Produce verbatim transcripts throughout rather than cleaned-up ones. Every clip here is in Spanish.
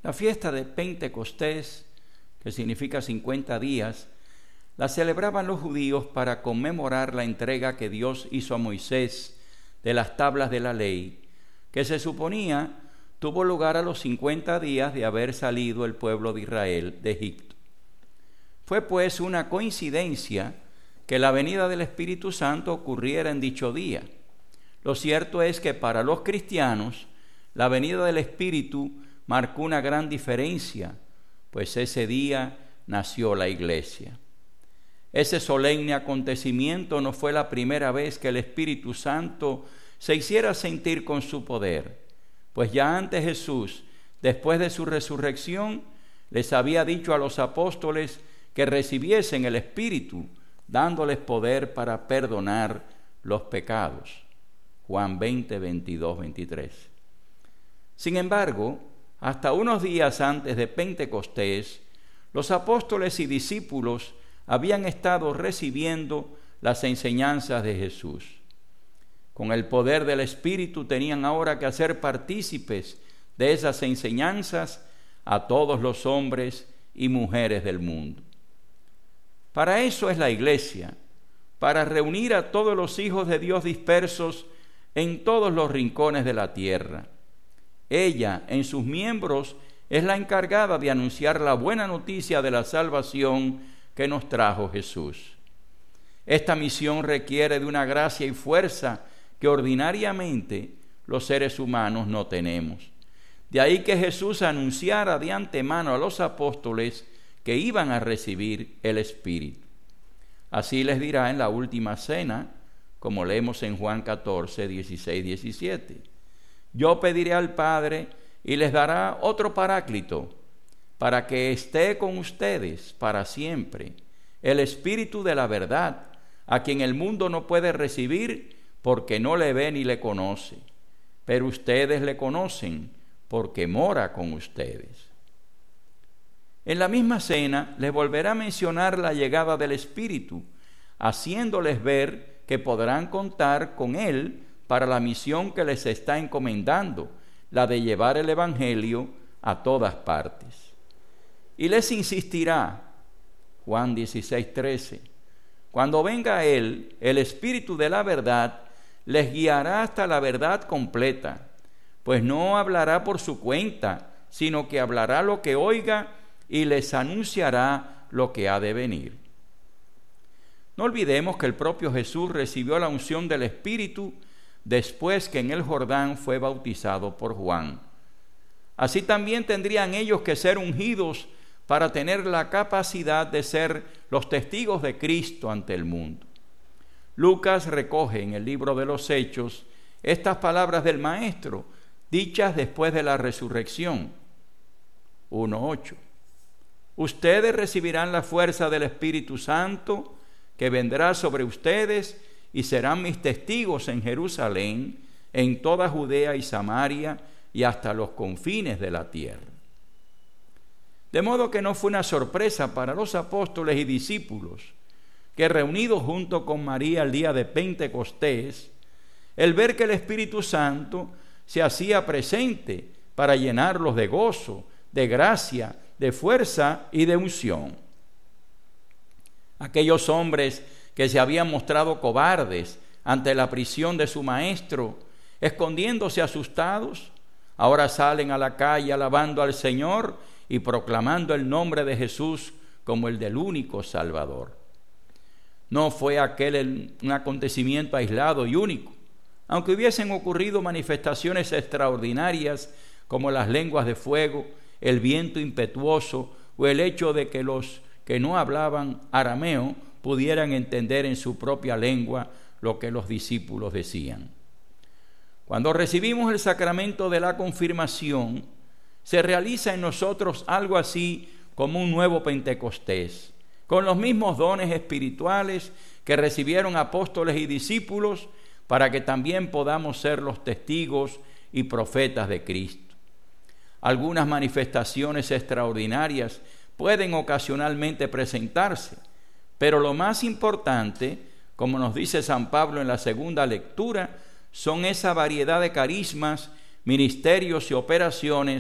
La fiesta de Pentecostés, que significa cincuenta días, la celebraban los judíos para conmemorar la entrega que Dios hizo a Moisés de las tablas de la ley, que se suponía tuvo lugar a los cincuenta días de haber salido el pueblo de Israel de Egipto. Fue pues una coincidencia que la venida del Espíritu Santo ocurriera en dicho día. Lo cierto es que para los cristianos la venida del Espíritu marcó una gran diferencia, pues ese día nació la Iglesia. Ese solemne acontecimiento no fue la primera vez que el Espíritu Santo se hiciera sentir con su poder, pues ya antes Jesús, después de su resurrección, les había dicho a los apóstoles que recibiesen el Espíritu, dándoles poder para perdonar los pecados. Juan veinte, veintidós, veintitrés. Sin embargo, hasta unos días antes de Pentecostés, los apóstoles y discípulos habían estado recibiendo las enseñanzas de Jesús. Con el poder del Espíritu tenían ahora que hacer partícipes de esas enseñanzas a todos los hombres y mujeres del mundo. Para eso es la Iglesia, para reunir a todos los hijos de Dios dispersos en todos los rincones de la tierra. Ella, en sus miembros, es la encargada de anunciar la buena noticia de la salvación que nos trajo Jesús. Esta misión requiere de una gracia y fuerza que ordinariamente los seres humanos no tenemos. De ahí que Jesús anunciara de antemano a los apóstoles que iban a recibir el Espíritu. Así les dirá en la última cena, como leemos en Juan catorce, dieciséis, diecisiete. Yo pediré al Padre y les dará otro Paráclito, para que esté con ustedes para siempre, el Espíritu de la verdad, a quien el mundo no puede recibir porque no le ve ni le conoce, pero ustedes le conocen porque mora con ustedes. En la misma cena les volverá a mencionar la llegada del Espíritu, haciéndoles ver que podrán contar con Él para la misión que les está encomendando, la de llevar el Evangelio a todas partes. Y les insistirá, Juan dieciséis, trece, cuando venga Él, el Espíritu de la verdad, les guiará hasta la verdad completa, pues no hablará por su cuenta, sino que hablará lo que oiga y les anunciará lo que ha de venir. No olvidemos que el propio Jesús recibió la unción del Espíritu después que en el Jordán fue bautizado por Juan. Así también tendrían ellos que ser ungidos para tener la capacidad de ser los testigos de Cristo ante el mundo. Lucas recoge en el libro de los Hechos estas palabras del Maestro, dichas después de la resurrección. uno ocho. Ustedes recibirán la fuerza del Espíritu Santo, que vendrá sobre ustedes, y serán mis testigos en Jerusalén, en toda Judea y Samaria, y hasta los confines de la tierra. De modo que no fue una sorpresa para los apóstoles y discípulos que, reunidos junto con María el día de Pentecostés, el ver que el Espíritu Santo se hacía presente para llenarlos de gozo, de gracia, de fuerza y de unción. Aquellos hombres que se habían mostrado cobardes ante la prisión de su maestro, escondiéndose asustados, ahora salen a la calle alabando al Señor y proclamando el nombre de Jesús como el del único Salvador. No fue aquel un acontecimiento aislado y único, aunque hubiesen ocurrido manifestaciones extraordinarias como las lenguas de fuego, el viento impetuoso o el hecho de que los que no hablaban arameo pudieran entender en su propia lengua lo que los discípulos decían. Cuando recibimos el sacramento de la confirmación, se realiza en nosotros algo así como un nuevo Pentecostés, con los mismos dones espirituales que recibieron apóstoles y discípulos, para que también podamos ser los testigos y profetas de Cristo. Algunas manifestaciones extraordinarias pueden ocasionalmente presentarse, pero lo más importante, como nos dice San Pablo en la segunda lectura, son esa variedad de carismas, ministerios y operaciones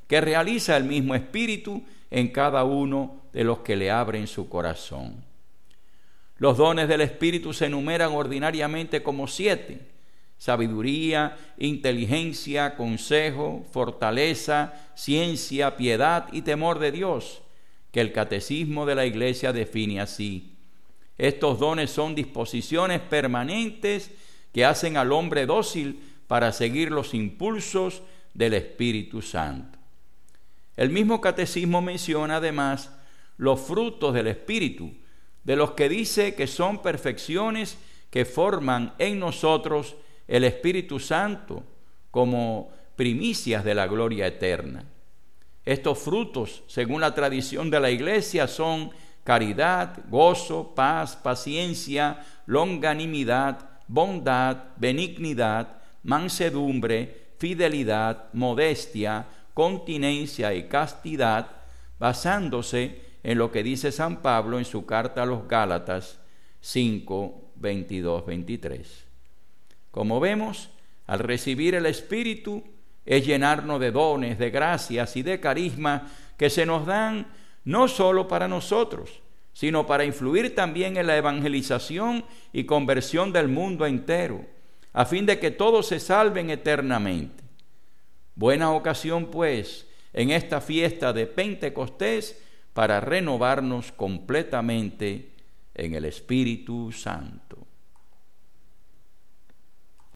que realiza el mismo Espíritu en cada uno de los que le abren su corazón. Los dones del Espíritu se enumeran ordinariamente como siete: sabiduría, inteligencia, consejo, fortaleza, ciencia, piedad y temor de Dios, que el Catecismo de la Iglesia define así. Estos dones son disposiciones permanentes que hacen al hombre dócil para seguir los impulsos del Espíritu Santo. El mismo Catecismo menciona además los frutos del Espíritu, de los que dice que son perfecciones que forman en nosotros el Espíritu Santo como primicias de la gloria eterna. Estos frutos, según la tradición de la Iglesia, son caridad, gozo, paz, paciencia, longanimidad, bondad, benignidad, mansedumbre, fidelidad, modestia, continencia y castidad, basándose en lo que dice San Pablo en su carta a los Gálatas cinco, veintidós, veintitrés. Como vemos, al recibir el Espíritu es llenarnos de dones, de gracias y de carisma que se nos dan no solo para nosotros, sino para influir también en la evangelización y conversión del mundo entero, a fin de que todos se salven eternamente. Buena ocasión, pues, en esta fiesta de Pentecostés para renovarnos completamente en el Espíritu Santo.